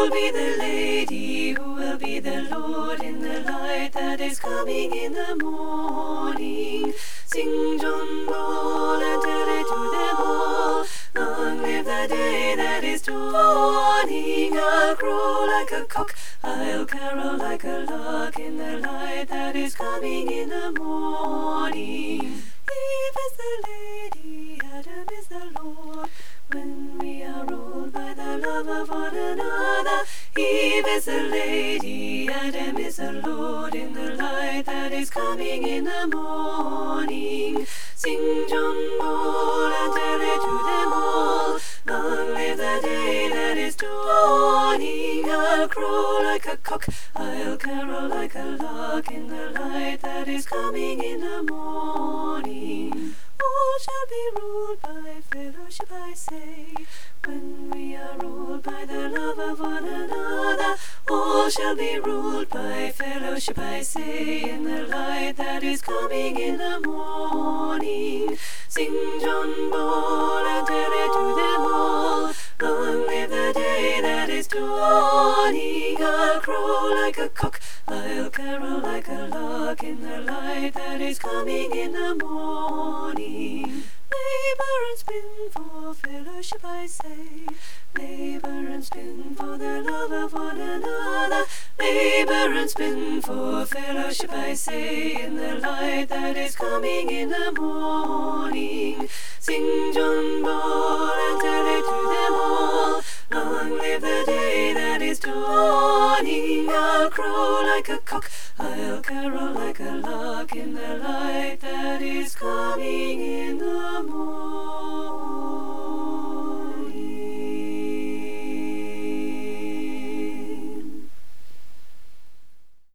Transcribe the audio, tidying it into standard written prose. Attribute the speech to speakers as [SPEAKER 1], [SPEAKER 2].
[SPEAKER 1] will be the lady? Who will be the Lord in the light that is coming in the morning? Sing John Bull and tell it to them all. Long live the day that is dawning. I'll crow like a cock, I'll carol like a lark in the light that is coming in the morning. Eve is the lady, Adam is the Lord. When we are ruled by the love of one another, Eve is the lady, Adam is the Lord in the light that is coming in the morning. Sing John Bull and tell it to them all. Long live the day that is dawning. I'll crow like a cock, I'll carol like a lark in the light that is coming in the morning. All shall be ruled by fellowship, I say. When we are ruled by the love of one another, all shall be ruled by fellowship, I say, in the light that is coming in the morning. Sing John Bull and tell it to them all. Long live the day that is dawning. I'll crow like a cock, I'll carol like a lark in the light that is coming in the morning. Labour and spin for fellowship, I say. Labour and spin for the love of one another. Labour and spin for fellowship, I say, in the light that is coming in the morning. Sing John Bull and tell it to them all. Long live the day that is dawning. I'll crow like a cock, I'll carol like a lark in the light that is coming in the morning.